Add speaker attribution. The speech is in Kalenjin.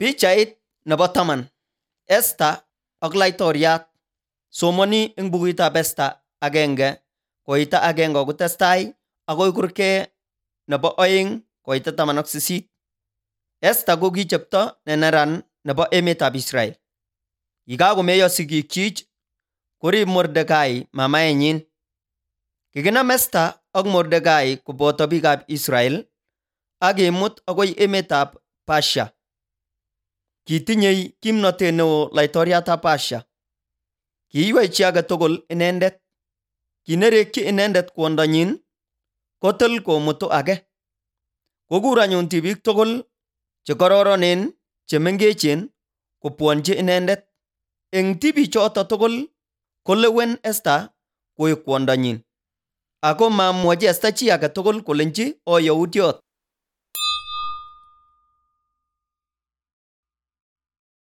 Speaker 1: Pichait nebo 10. Esther ak laitoriat. Somoni eng bukuitab Esther 1:1 kotestai agoi kurke nebo 2:18. Esther ko ki chepto ne neran nebo emetab Israel. Yikakomeyo sigikchich, korib Mordekai mamaenyin. Kikinam Esther ak Mordekai koboto biikab Israel ak kemut agoi emetab Persia. Kitinyei kimnotet neo laitoriatab Persia. Kiiywei chi age tugul inendet. Kinerekyi inendet kwondonyin kotil komutu age. Kokur anyun tibik tugul che kororonen chemengechen kopwonji inendet. Eng tibichoto tugul kolewen Esther koek kwondonyin. Ako mamwochi Esther chi age tugul kolenji o yahutiot.